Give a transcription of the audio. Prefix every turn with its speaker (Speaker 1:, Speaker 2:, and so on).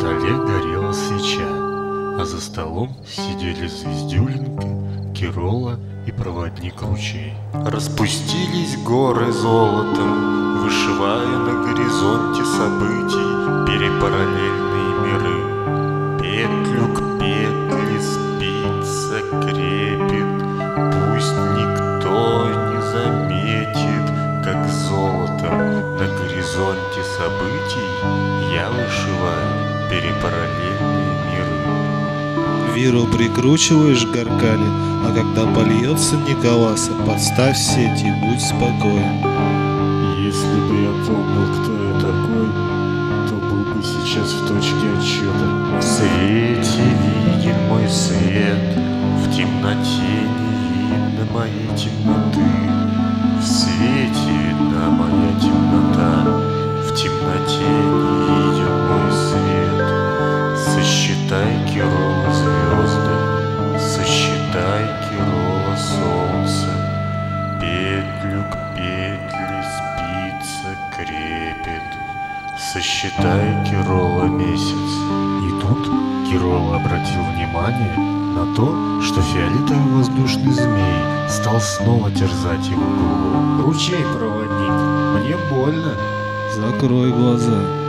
Speaker 1: столе горела свеча, а за столом сидели Звездюлинка, Кирола и проводник Ручей. Распустились горы золотом, вышивая на горизонте событий перепараллельные миры. Петлю к петле спица крепит, пусть никто не заметит, как золотом на горизонте событий я вышиваю перепараллельные миры.
Speaker 2: Виру прикручиваешь к горкали, а когда польется Николаса, подставь сеть и будь спокоен.
Speaker 1: Если бы я помнил, кто я такой, то был бы сейчас в точке отсчета. В свете виден мой свет, в темноте не видно моей темноты. В свете видна моя темнота, в темноте не виден мой свет. Сосчитай, Кирола, звезды, сосчитай, Кирола, солнце. Петлю к петле спица крепит, сосчитай, Кирола, месяц. И тут Кирола обратил внимание на то, что фиолетовый воздушный змей стал снова терзать его голову. «Ручей, проводник, мне больно».
Speaker 2: Закрой глаза.